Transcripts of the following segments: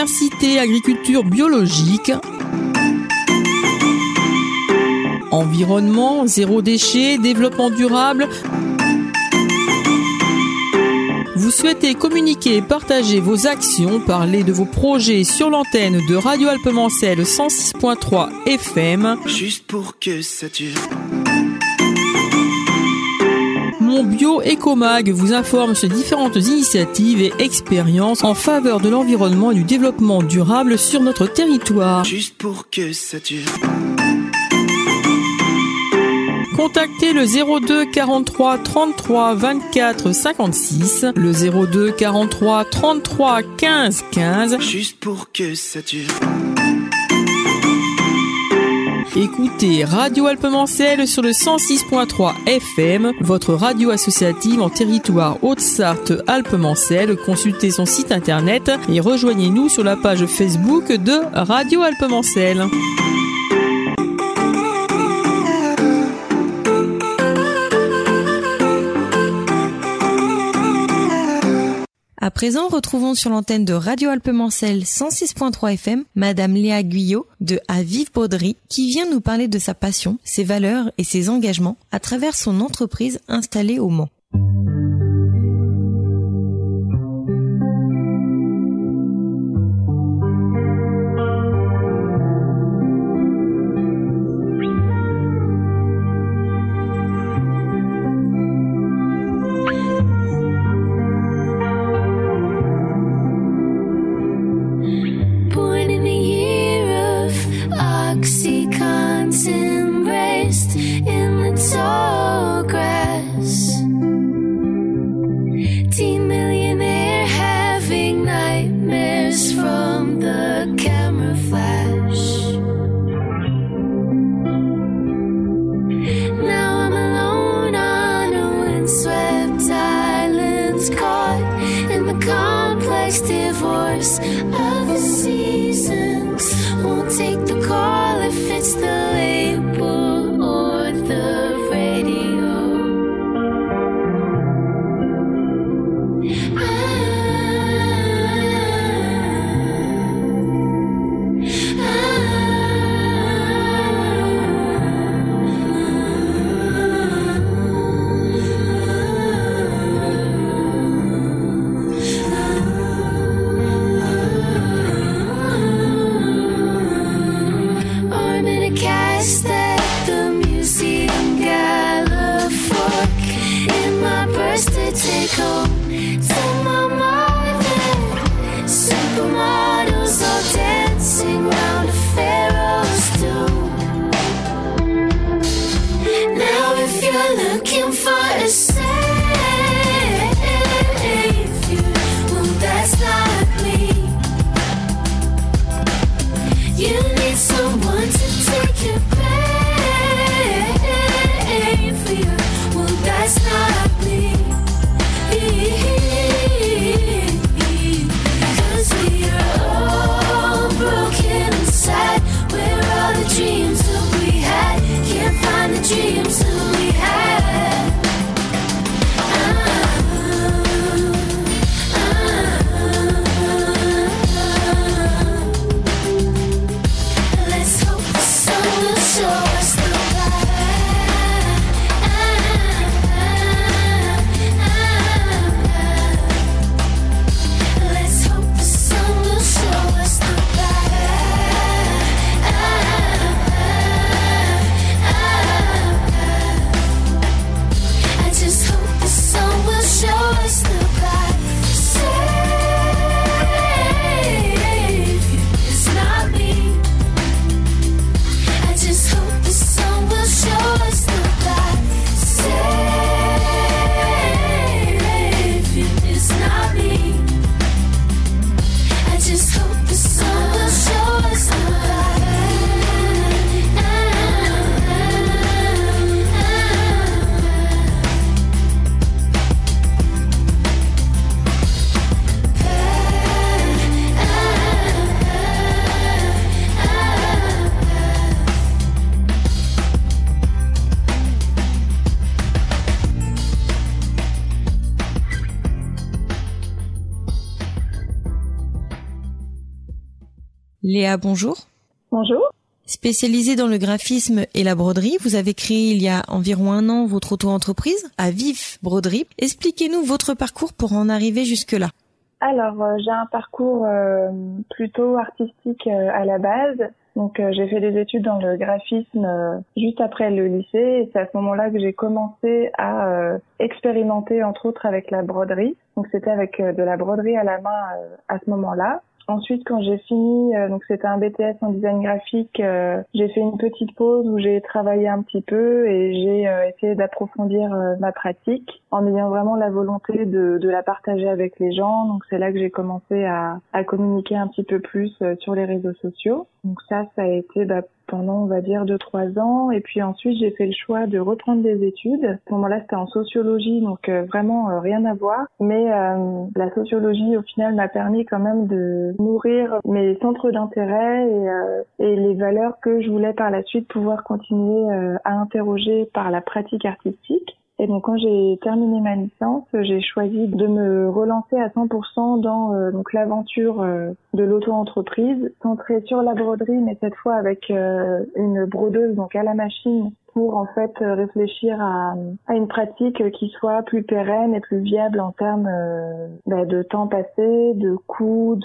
biodiversité, agriculture biologique, environnement, zéro déchet, développement durable. Vous souhaitez communiquer et partager vos actions, parler de vos projets sur l'antenne de Radio Alpemancel 106.3 FM. Juste pour que ça dure. Mon Bio Ecomag vous informe sur différentes initiatives et expériences en faveur de l'environnement et du développement durable sur notre territoire. Juste pour que ça dure. Contactez le 02 43 33 24 56, le 02 43 33 15 15. Juste pour que ça dure. Écoutez Radio Alpemancel sur le 106.3 FM, votre radio associative en territoire Haute-Sarthe Alpemancel. Consultez son site internet et rejoignez-nous sur la page Facebook de Radio Alpemancel. À présent, retrouvons sur l'antenne de Radio Alpemancel 106.3 FM Madame Léa Guyot de À Vive Baudry qui vient nous parler de sa passion, ses valeurs et ses engagements à travers son entreprise installée au Mans. Léa, bonjour. Bonjour. Spécialisée dans le graphisme et la broderie, vous avez créé il y a environ 1 an votre auto-entreprise, Aviv Broderie. Expliquez-nous votre parcours pour en arriver jusque-là. Alors, j'ai un parcours plutôt artistique à la base. Donc, j'ai fait des études dans le graphisme juste après le lycée. Et c'est à ce moment-là que j'ai commencé à expérimenter, entre autres, avec la broderie. Donc, c'était avec de la broderie à la main à ce moment-là. Ensuite, quand j'ai fini, donc c'était un BTS en design graphique, j'ai fait une petite pause où j'ai travaillé un petit peu et j'ai essayé d'approfondir ma pratique en ayant vraiment la volonté de la partager avec les gens. Donc c'est là que j'ai commencé à communiquer un petit peu plus sur les réseaux sociaux. Donc ça a été pendant, on va dire, 2-3 ans. Et puis ensuite, j'ai fait le choix de reprendre des études. À ce moment-là, c'était en sociologie, donc vraiment rien à voir. Mais la sociologie, au final, m'a permis quand même de nourrir mes centres d'intérêt et les valeurs que je voulais par la suite pouvoir continuer à interroger par la pratique artistique. Et donc quand j'ai terminé ma licence, j'ai choisi de me relancer à 100% dans donc l'aventure de l'auto-entreprise, centrée sur la broderie, mais cette fois avec une brodeuse donc à la machine pour en fait réfléchir à une pratique qui soit plus pérenne et plus viable en termes de temps passé, de coûts,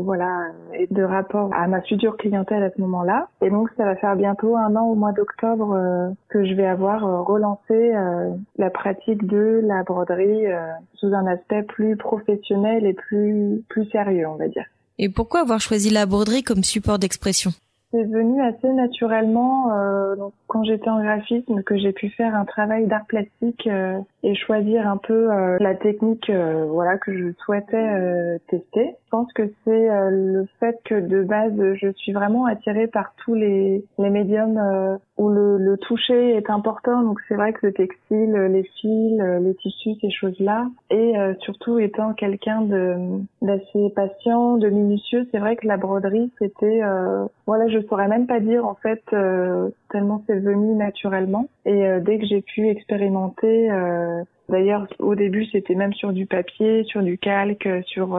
et de rapport à ma future clientèle à ce moment-là. Et donc ça va faire bientôt 1 an au mois d'octobre que je vais avoir relancé la pratique de la broderie sous un aspect plus professionnel et plus sérieux, on va dire. Et pourquoi avoir choisi la broderie comme support d'expression ? C'est venu assez naturellement donc quand j'étais en graphisme, que j'ai pu faire un travail d'art plastique et choisir un peu la technique que je souhaitais tester. Je pense que c'est le fait que de base je suis vraiment attirée par tous les médiums où le toucher est important. Donc c'est vrai que le textile, les fils, les tissus, ces choses-là, et surtout étant quelqu'un d'assez patient, de minutieux, c'est vrai que la broderie c'était je saurais même pas dire en fait tellement c'est venu naturellement. Et dès que j'ai pu expérimenter, d'ailleurs au début c'était même sur du papier, sur du calque, sur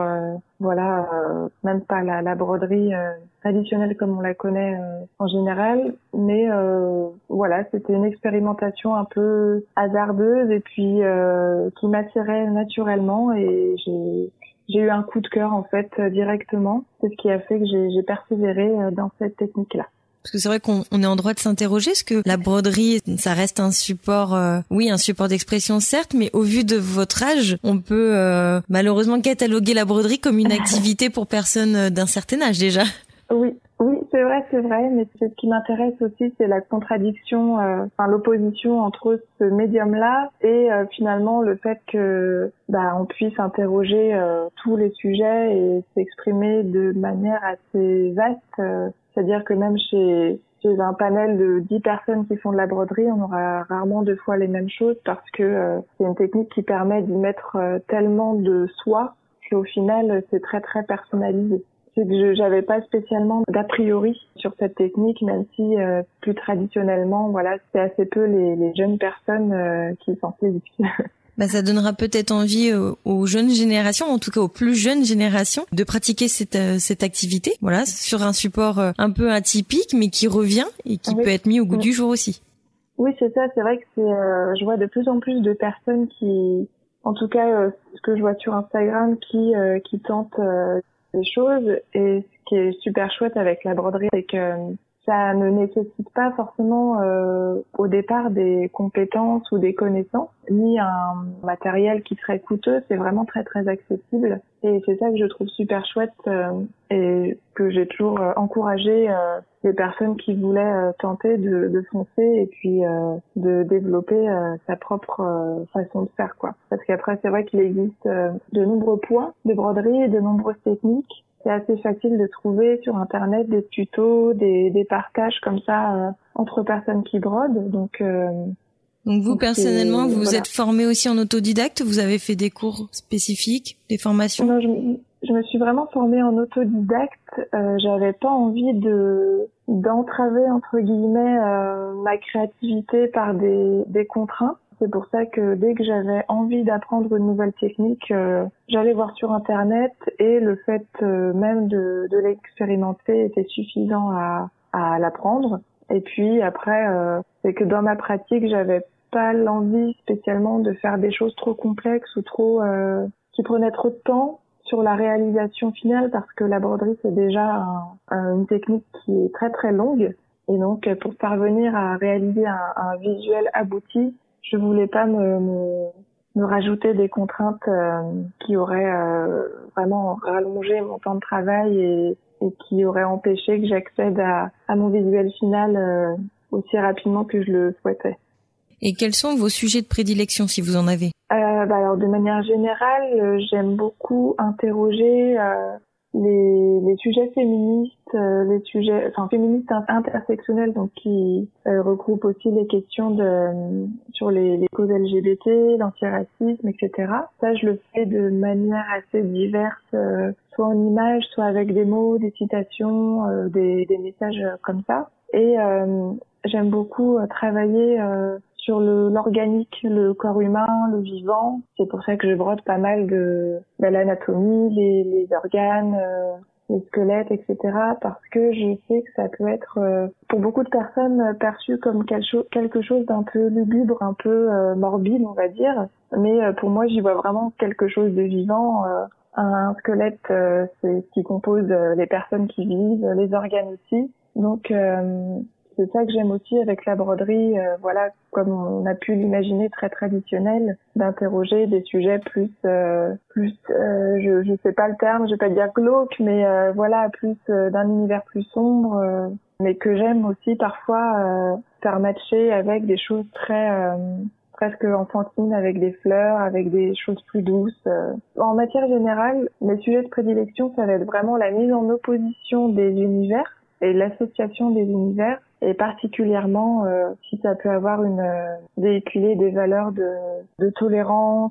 même pas la broderie traditionnelle comme on la connaît en général, mais c'était une expérimentation un peu hasardeuse et puis qui m'attirait naturellement et j'ai eu un coup de cœur en fait directement. C'est ce qui a fait que j'ai persévéré dans cette technique-là. Parce que c'est vrai qu'on est en droit de s'interroger, est-ce que la broderie, ça reste un support, un support d'expression certes, mais au vu de votre âge, on peut malheureusement cataloguer la broderie comme une activité pour personnes d'un certain âge déjà. Oui, c'est vrai, mais ce qui m'intéresse aussi, c'est la contradiction, l'opposition entre ce médium-là et finalement le fait que on puisse interroger tous les sujets et s'exprimer de manière assez vaste. C'est-à-dire que même chez un panel de 10 personnes qui font de la broderie, on aura rarement 2 fois les mêmes choses parce que c'est une technique qui permet d'y mettre tellement de soi qu'au final, c'est très très personnalisé. C'est que j'avais pas spécialement d'a priori sur cette technique, même si plus traditionnellement, c'est assez peu les jeunes personnes qui s'en saisissent. Ça donnera peut-être envie aux jeunes générations, en tout cas aux plus jeunes générations, de pratiquer cette activité, sur un support un peu atypique, mais qui revient et qui peut être mis au goût du jour aussi. Oui, c'est ça. C'est vrai que je vois de plus en plus de personnes qui, en tout cas, ce que je vois sur Instagram, qui tentent des choses. Et ce qui est super chouette avec la broderie, c'est que ça ne nécessite pas forcément au départ des compétences ou des connaissances, ni un matériel qui serait coûteux. C'est vraiment très très accessible. Et c'est ça que je trouve super chouette et que j'ai toujours encouragé les personnes qui voulaient tenter de foncer et puis de développer sa propre façon de faire, quoi. Parce qu'après, c'est vrai qu'il existe de nombreux points de broderie et de nombreuses techniques. C'est assez facile de trouver sur Internet des tutos, des partages comme ça entre personnes qui brodent. Donc vous, personnellement, vous êtes formé aussi en autodidacte? Vous avez fait des cours spécifiques, des formations? Non, je me suis vraiment formée en autodidacte. J'avais pas envie d'entraver, entre guillemets, ma créativité par des contraintes. C'est pour ça que dès que j'avais envie d'apprendre une nouvelle technique, j'allais voir sur Internet et le fait même de l'expérimenter était suffisant à l'apprendre. Et puis après, c'est que dans ma pratique, j'avais pas l'envie spécialement de faire des choses trop complexes ou trop qui prenaient trop de temps sur la réalisation finale, parce que la broderie c'est déjà une technique qui est très très longue. Et donc pour parvenir à réaliser un visuel abouti, je voulais pas me rajouter des contraintes qui auraient vraiment rallongé mon temps de travail et qui auraient empêché que j'accède à mon visuel final aussi rapidement que je le souhaitais. Et quels sont vos sujets de prédilection, si vous en avez? Alors de manière générale, j'aime beaucoup interroger les sujets féministes, les sujets féministes intersectionnels, donc qui regroupent aussi les questions sur les causes LGBT, l'antiracisme, etc. Ça, je le fais de manière assez diverse, soit en images, soit avec des mots, des citations, des messages comme ça. Et j'aime beaucoup travailler sur l'organique, le corps humain, le vivant. C'est pour ça que je brode pas mal de l'anatomie, les organes, les squelettes, etc. Parce que je sais que ça peut être, pour beaucoup de personnes, perçu comme quelque chose d'un peu lugubre, un peu morbide, on va dire. Mais pour moi, j'y vois vraiment quelque chose de vivant. Un squelette, c'est ce qui compose les personnes qui vivent, les organes aussi. Donc c'est ça que j'aime aussi avec la broderie, comme on a pu l'imaginer, très traditionnel, d'interroger des sujets plus, je sais pas le terme, je vais pas dire glauque, mais plus d'un univers plus sombre, mais que j'aime aussi parfois faire matcher avec des choses très presque enfantines, avec des fleurs, avec des choses plus douces. En matière générale, mes sujets de prédilection, ça va être vraiment la mise en opposition des univers et l'association des univers, et particulièrement si ça peut avoir véhiculer des valeurs de tolérance,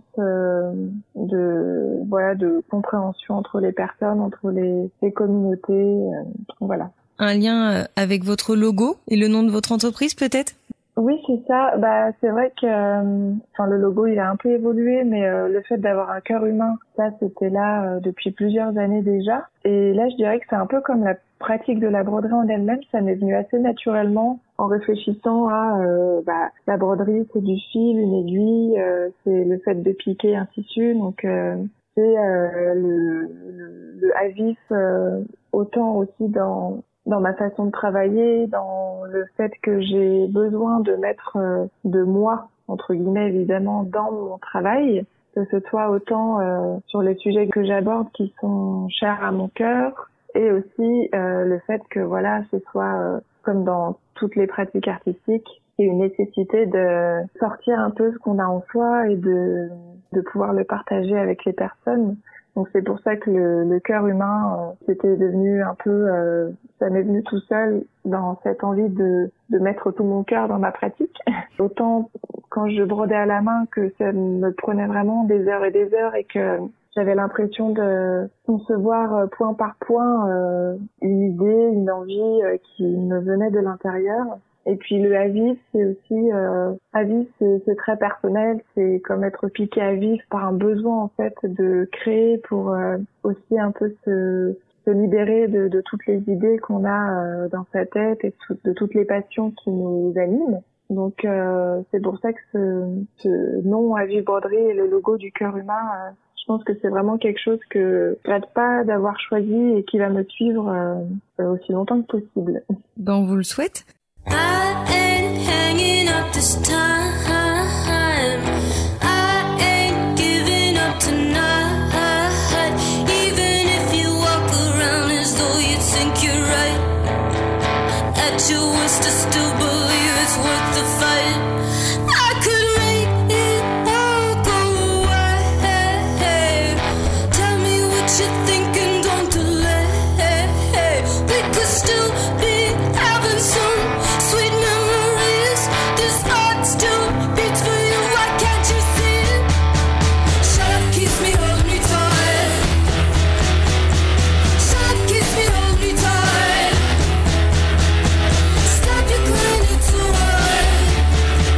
de compréhension entre les personnes, entre les communautés, voilà. Un lien avec votre logo et le nom de votre entreprise peut-être? Oui, c'est ça. C'est vrai que le logo il a un peu évolué, mais le fait d'avoir un cœur humain, ça c'était là depuis plusieurs années déjà. Et là, je dirais que c'est un peu comme la pratique de la broderie en elle-même, ça m'est venu assez naturellement en réfléchissant à la broderie, c'est du fil, une aiguille, c'est le fait de piquer un tissu, donc c'est le avif autant aussi dans ma façon de travailler, dans le fait que j'ai besoin de mettre de moi, entre guillemets évidemment, dans mon travail, que ce soit autant sur les sujets que j'aborde qui sont chers à mon cœur, et aussi le fait que ce soit comme dans toutes les pratiques artistiques, il y a une nécessité de sortir un peu ce qu'on a en soi et de pouvoir le partager avec les personnes. Donc c'est pour ça que le cœur humain, c'était devenu un peu, ça m'est venu tout seul dans cette envie de mettre tout mon cœur dans ma pratique. Autant quand je brodais à la main que ça me prenait vraiment des heures et des heures et que j'avais l'impression de concevoir point par point une idée, une envie qui me venait de l'intérieur. Et puis le à vif, c'est aussi à vif, c'est très personnel, c'est comme être piqué à vif par un besoin en fait de créer pour aussi un peu se libérer de toutes les idées qu'on a dans sa tête et de toutes les passions qui nous animent. Donc c'est pour ça que ce nom à vif broderie et le logo du cœur humain, je pense que c'est vraiment quelque chose que je rate pas d'avoir choisi et qui va me suivre aussi longtemps que possible. On vous le souhaite. I ain't hanging up this time. I ain't giving up tonight. Even if you walk around as though you think you're right, at your worst I still believe it's worth the fight. I could make it all go away. Tell me what you're thinking, don't delay. We could still be having some sweet memories. This heart still beats for you. Why can't you see it? Shut up, kiss me, hold me tight. Shut up, kiss me, hold me tight. Stop your crying, it's alright.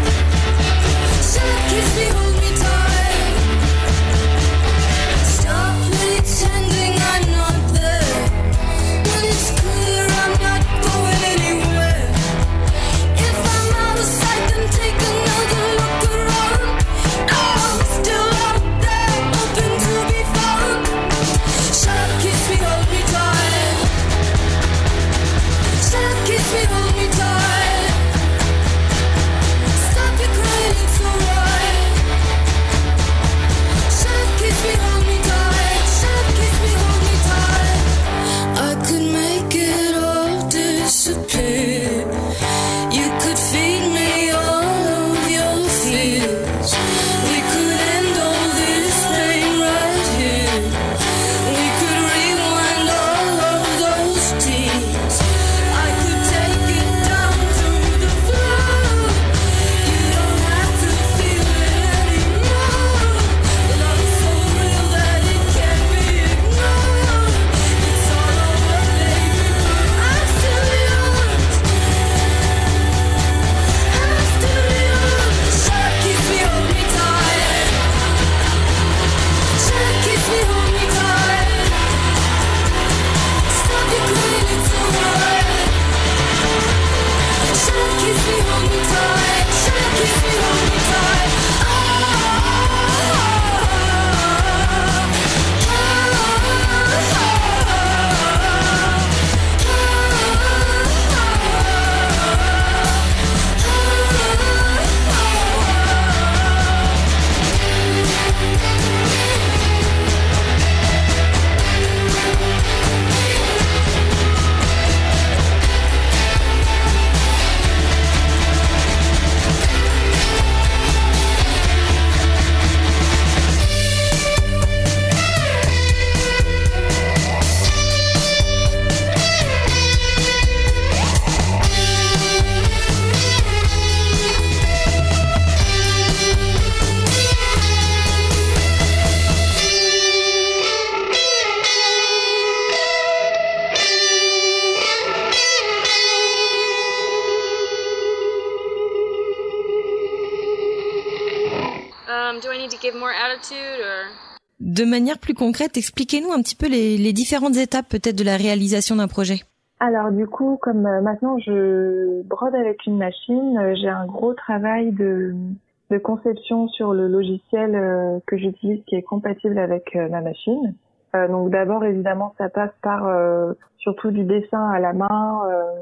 Do I need to give more attitude or... De manière plus concrète, expliquez-nous un petit peu les différentes étapes peut-être de la réalisation d'un projet. Alors du coup, comme maintenant je brode avec une machine, j'ai un gros travail de conception sur le logiciel que j'utilise qui est compatible avec ma machine. Donc d'abord évidemment ça passe par surtout du dessin à la main,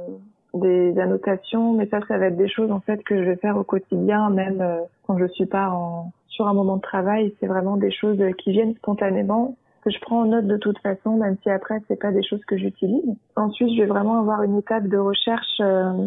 des annotations, mais ça va être des choses en fait que je vais faire au quotidien, même quand je suis pas sur un moment de travail. C'est vraiment des choses qui viennent spontanément, que je prends en note de toute façon, même si après c'est pas des choses que j'utilise. Ensuite je vais vraiment avoir une étape de recherche,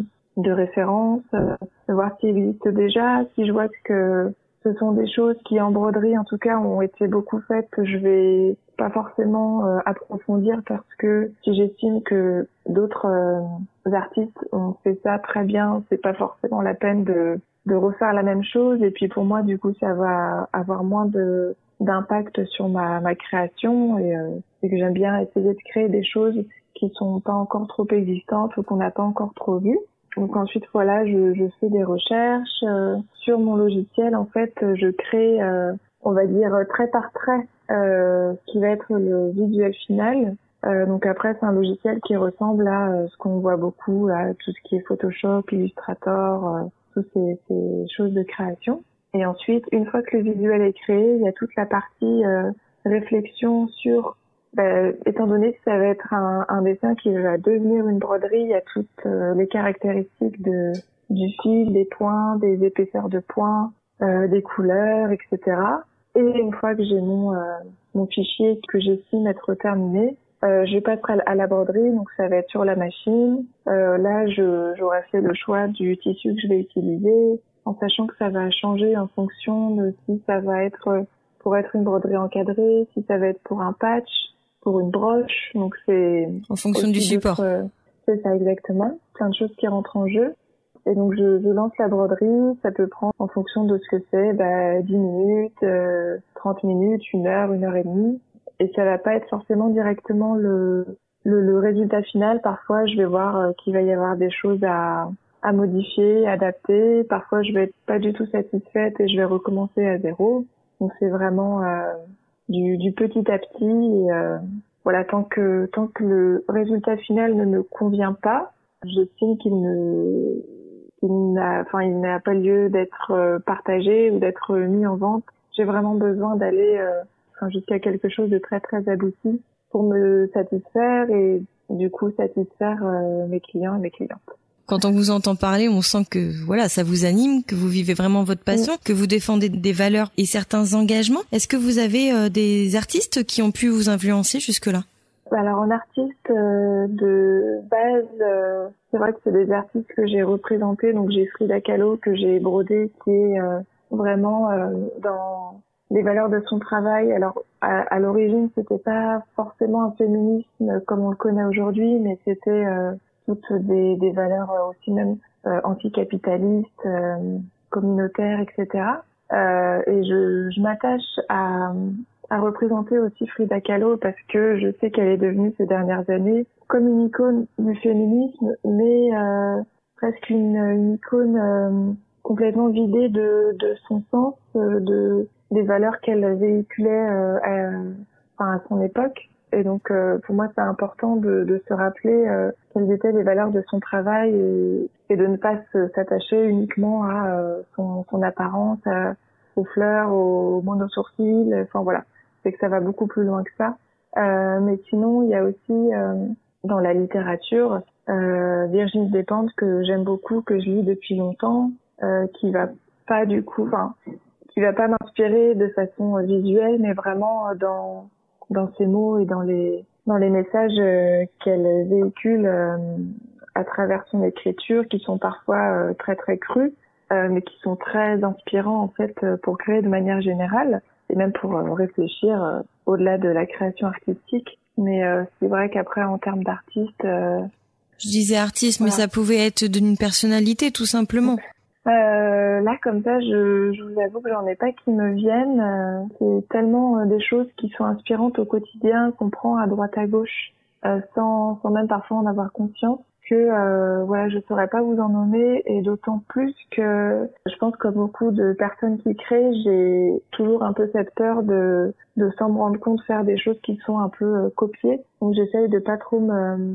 de référence, de voir ce qui existe déjà. Si je vois que ce sont des choses qui en broderie en tout cas ont été beaucoup faites, que je vais pas forcément approfondir, parce que si j'estime que d'autres artistes ont fait ça très bien, c'est pas forcément la peine de refaire la même chose. Et puis pour moi du coup ça va avoir moins d'impact sur ma création, et que j'aime bien essayer de créer des choses qui sont pas encore trop existantes ou qu'on n'a pas encore trop vues. Donc ensuite voilà, je fais des recherches sur mon logiciel. En fait, je crée, on va dire trait par trait, ce qui va être le visuel final. Donc après, c'est un logiciel qui ressemble à ce qu'on voit beaucoup, à tout ce qui est Photoshop, Illustrator, toutes ces choses de création. Et ensuite, une fois que le visuel est créé, il y a toute la partie réflexion sur, étant donné que ça va être un dessin qui va devenir une broderie, il y a toutes les caractéristiques du fil, des points, des épaisseurs de points, des couleurs, etc. Et une fois que j'ai mon fichier que j'estime être terminé, je passerai à la broderie, donc ça va être sur la machine. Là, j'aurai fait le choix du tissu que je vais utiliser, en sachant que ça va changer en fonction de si ça va être pour être une broderie encadrée, si ça va être pour un patch, pour une broche. Donc c'est en fonction du support. C'est ça exactement, plein de choses qui rentrent en jeu. Et donc je lance la broderie, ça peut prendre en fonction de ce que c'est, 10 minutes, 30 minutes, 1 heure, 1 heure et demie. Et ça va pas être forcément directement le résultat final. Parfois je vais voir qu'il va y avoir des choses à modifier, adapter. Parfois je vais être pas du tout satisfaite et je vais recommencer à zéro. Donc c'est vraiment du petit à petit. Et, voilà, tant que le résultat final ne me convient pas, j'estime qu'il n'a pas lieu d'être partagé ou d'être mis en vente. J'ai vraiment besoin d'aller jusqu'à quelque chose de très très abouti pour me satisfaire et du coup satisfaire mes clients et mes clientes. Quand on vous entend parler, on sent que voilà, ça vous anime, que vous vivez vraiment votre passion, que vous défendez des valeurs et certains engagements. Est-ce que vous avez des artistes qui ont pu vous influencer jusque-là? Alors en artiste de base, c'est vrai que c'est des artistes que j'ai représentés. Donc j'ai Frida Kahlo que j'ai brodé, qui est vraiment dans les valeurs de son travail. Alors à l'origine, c'était pas forcément un féminisme comme on le connaît aujourd'hui, mais c'était toutes des valeurs aussi même anticapitalistes, communautaires, etc. Et je m'attache à représenter aussi Frida Kahlo parce que je sais qu'elle est devenue ces dernières années comme une icône du féminisme, mais presque une icône complètement vidée de son sens, des valeurs qu'elle véhiculait à son époque. Et donc pour moi c'est important de se rappeler quelles étaient les valeurs de son travail et de ne pas s'attacher uniquement à son apparence, aux fleurs, aux monosourcils, enfin voilà. C'est que ça va beaucoup plus loin que ça. Mais sinon il y a aussi dans la littérature Virginie Despentes que j'aime beaucoup, que je lis depuis longtemps, qui va pas m'inspirer de façon visuelle, mais vraiment dans ses mots et dans les messages qu'elle véhicule à travers son écriture, qui sont parfois très très crus, mais qui sont très inspirants en fait pour créer de manière générale et même pour réfléchir au-delà de la création artistique. Mais c'est vrai qu'après en termes d'artiste, je disais artiste, voilà. Mais ça pouvait être d'une personnalité tout simplement. Là, comme ça, je vous avoue que j'en ai pas qui me viennent. C'est tellement des choses qui sont inspirantes au quotidien qu'on prend à droite à gauche, sans même parfois en avoir conscience. voilà, je saurais pas vous en nommer, et d'autant plus que je pense que beaucoup de personnes qui créent, j'ai toujours un peu cette peur de sans me rendre compte faire des choses qui sont un peu copiées. Donc j'essaye de pas trop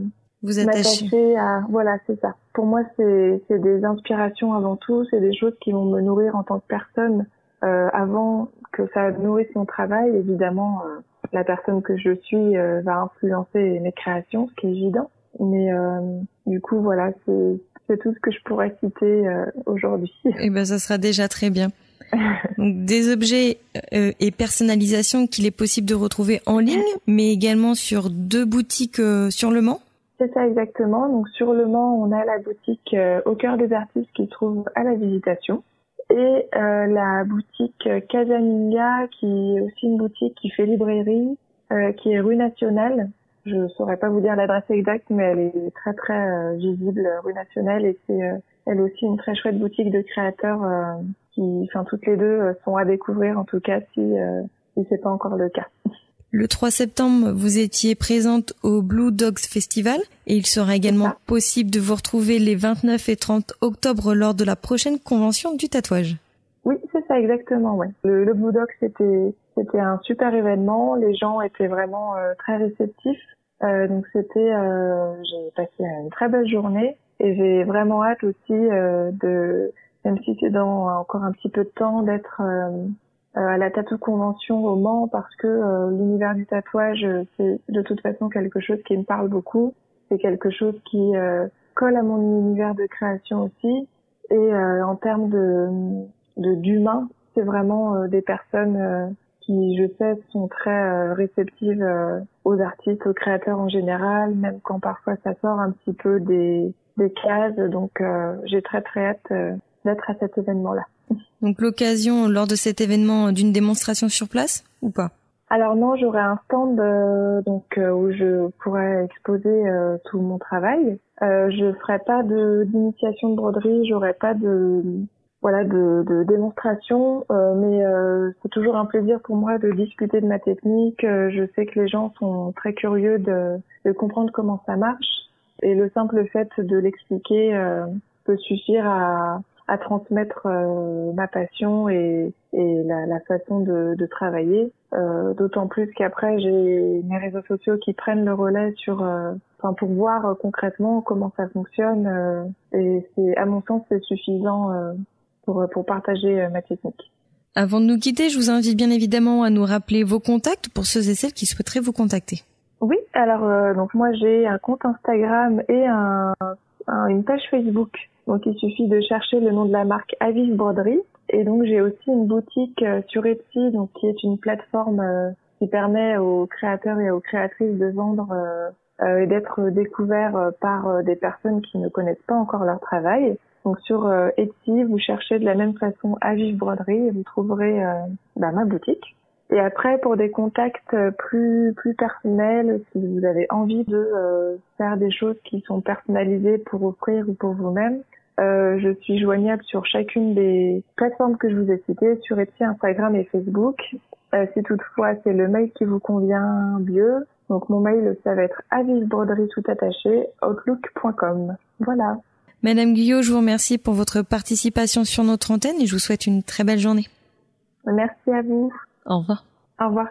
m'attacher à, voilà, c'est ça. Pour moi, c'est des inspirations avant tout, c'est des choses qui vont me nourrir en tant que personne avant que ça nourrisse mon travail. Évidemment, la personne que je suis va influencer mes créations, ce qui est évident. Mais du coup, voilà, c'est tout ce que je pourrais citer aujourd'hui. Eh ben, ça sera déjà très bien. Donc, des objets et personnalisation qu'il est possible de retrouver en ligne, mais également sur 2 boutiques sur Le Mans. C'est ça exactement. Donc sur Le Mans, on a la boutique Au cœur des artistes qui se trouve à la Visitation, et la boutique Casaminga, qui est aussi une boutique qui fait librairie, qui est rue Nationale. Je saurais pas vous dire l'adresse exacte, mais elle est très très visible, rue Nationale, et c'est elle aussi une très chouette boutique de créateurs qui, enfin, toutes les deux sont à découvrir, en tout cas si c'est pas encore le cas. Le 3 septembre, vous étiez présente au Blue Dogs Festival, et il sera également possible de vous retrouver les 29 et 30 octobre lors de la prochaine convention du tatouage. Oui, c'est ça exactement, ouais. Le Blue Dogs, c'était un super événement, les gens étaient vraiment très réceptifs. Donc j'ai passé une très belle journée, et j'ai vraiment hâte aussi même si c'est dans encore un petit peu de temps, d'être à la Tattoo Convention au Mans, parce que l'univers du tatouage, c'est de toute façon quelque chose qui me parle beaucoup. C'est quelque chose qui colle à mon univers de création aussi. Et en termes d'humain, c'est vraiment des personnes qui, je sais, sont très réceptives aux artistes, aux créateurs en général, même quand parfois ça sort un petit peu des cases. Donc j'ai très très hâte d'être à cet événement-là. Donc l'occasion lors de cet événement d'une démonstration sur place ou pas? Alors non, j'aurai un stand où je pourrais exposer tout mon travail. Je ferai pas d'initiation de broderie, j'aurai pas de démonstration, mais c'est toujours un plaisir pour moi de discuter de ma technique. Je sais que les gens sont très curieux de comprendre comment ça marche, et le simple fait de l'expliquer peut suffire à transmettre ma passion et la façon de travailler. D'autant plus qu'après, j'ai mes réseaux sociaux qui prennent le relais pour voir concrètement comment ça fonctionne. Et à mon sens, c'est suffisant pour partager ma technique. Avant de nous quitter, je vous invite bien évidemment à nous rappeler vos contacts pour ceux et celles qui souhaiteraient vous contacter. Oui, alors donc moi j'ai un compte Instagram et une page Facebook. Donc il suffit de chercher le nom de la marque Aviv Broderie. Et donc j'ai aussi une boutique sur Etsy, donc qui est une plateforme qui permet aux créateurs et aux créatrices de vendre et d'être découverts par des personnes qui ne connaissent pas encore leur travail. Donc sur Etsy, vous cherchez de la même façon Aviv Broderie et vous trouverez ma boutique. Et après, pour des contacts plus personnels, si vous avez envie de faire des choses qui sont personnalisées pour offrir ou pour vous-même, je suis joignable sur chacune des plateformes que je vous ai citées, sur Etsy, Instagram et Facebook. Si toutefois c'est le mail qui vous convient mieux, donc mon mail, ça va être avivbroderie tout attaché, outlook.com. Voilà. Madame Guyot, je vous remercie pour votre participation sur notre antenne et je vous souhaite une très belle journée. Merci à vous. Au revoir. Au revoir.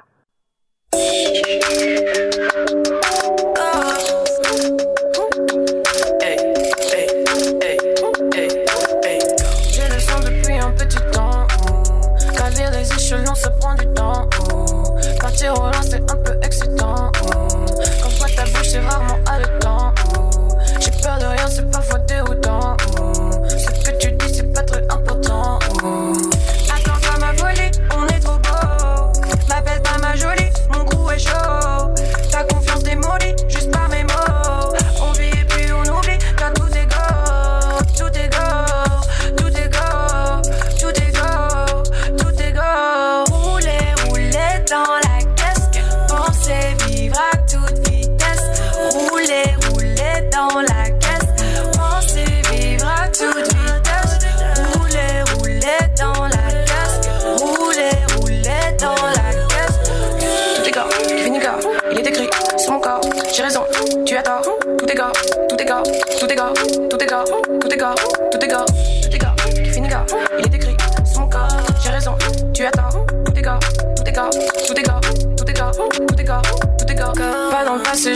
Je le sens depuis un petit temps. Caler les échelons, ça prend du temps. Partir au loin, c'est un peu excitant. Comme quoi ta bouche est rarement haletant. J'ai peur de rien, c'est parfois déroutant. Ce que tu dis, c'est pas très important. Attends-toi ma folie, on est trop beau. M'appelle pas ma jolie, mon goût est chaud. Ta confiance démolie, juste par mes mots. On vit et puis on oublie, car tout est go. Tout est go, tout est go. Tout est go, tout est go. Rouler, rouler dans la caisse.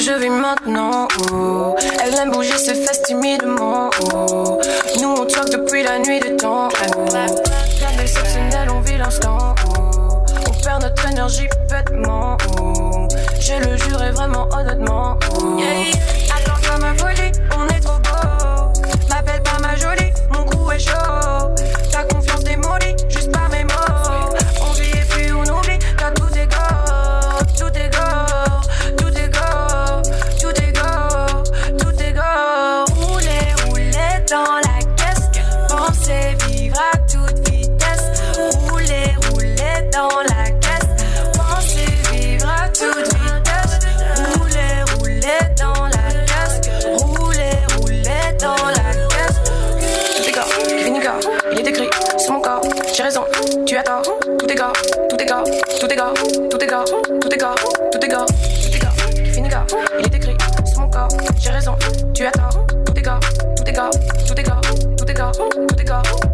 je vis maintenant. Oh. Elle aime bouger ses fesses timidement. Oh. Nous on talk depuis la nuit des temps. Oh. Rien d'exceptionnel, on vit l'instant. Oh. On perd notre énergie bêtement. Oh. Je le jurais vraiment honnêtement. Oh. Yeah. Attends-toi ma folie, on est trop beau. M'appelle pas ma jolie, mon cou est chaud. Ta confiance démolie, juste par mes mots. On vit et puis on oublie, car tout est go, tout est go, tout est go, tout est go, tout est go. Rouler, rouler dans la caisse, penser vivre à toute vitesse. Rouler, rouler dans la caisse, penser vivre à toute vitesse. Rouler, rouler dans la caisse, rouler, rouler dans la caisse. Tout est gars, qui finit gars, il est écrit sur mon corps. J'ai raison, tu as tort. Tout est gars, tout est gars, tout est gars, tout est gars, tout est gars, tout est gars, tout est gars, qui finit gars, il est écrit sur mon corps. J'ai raison, tu as tort. Tout est gars, tout est gars, tout est gars, tout est gars, tout est gars.